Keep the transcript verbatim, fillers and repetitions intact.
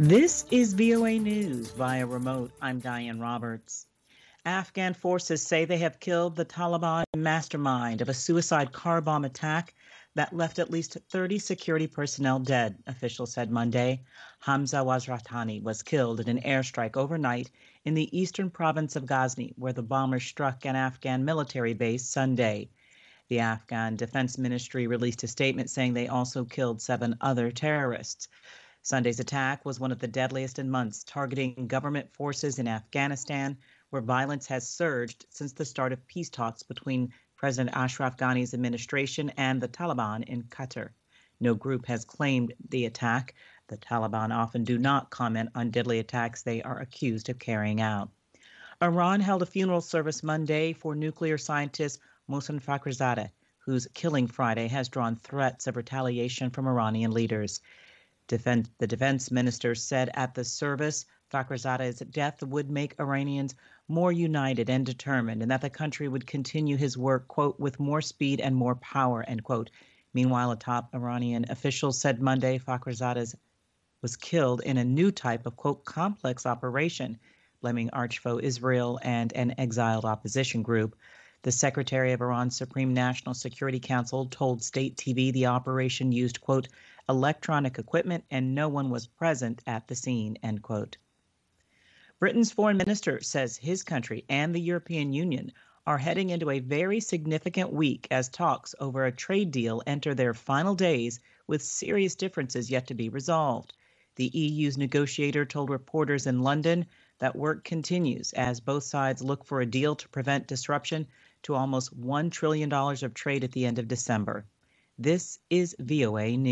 This is V O A News via remote. I'm Diane Roberts. Afghan forces say they have killed the Taliban mastermind of a suicide car bomb attack that left at least thirty security personnel dead, officials said Monday. Hamza Wazratani was killed in an airstrike overnight in the eastern province of Ghazni, where the bomber struck an Afghan military base Sunday. The Afghan Defense Ministry released a statement saying they also killed seven other terrorists. Sunday's attack was one of the deadliest in months, targeting government forces in Afghanistan, where violence has surged since the start of peace talks between President Ashraf Ghani's administration and the Taliban in Qatar. No group has claimed the attack. The Taliban often do not comment on deadly attacks they are accused of carrying out. Iran held a funeral service Monday for nuclear scientist Mohsen Fakhrizadeh, whose killing Friday has drawn threats of retaliation from Iranian leaders. Defense, the defense minister said at the service Fakhrizadeh's death would make Iranians more united and determined, and that the country would continue his work, quote, with more speed and more power, end quote. Meanwhile, a top Iranian official said Monday Fakhrizadeh was killed in a new type of, quote, complex operation, blaming arch-foe Israel and an exiled opposition group. The secretary of Iran's Supreme National Security Council told state T V the operation used, quote, electronic equipment and no one was present at the scene, end quote. Britain's foreign minister says his country and the European Union are heading into a very significant week as talks over a trade deal enter their final days with serious differences yet to be resolved. The E U's negotiator told reporters in London that work continues as both sides look for a deal to prevent disruption to almost one trillion dollars of trade at the end of December. This is V O A News.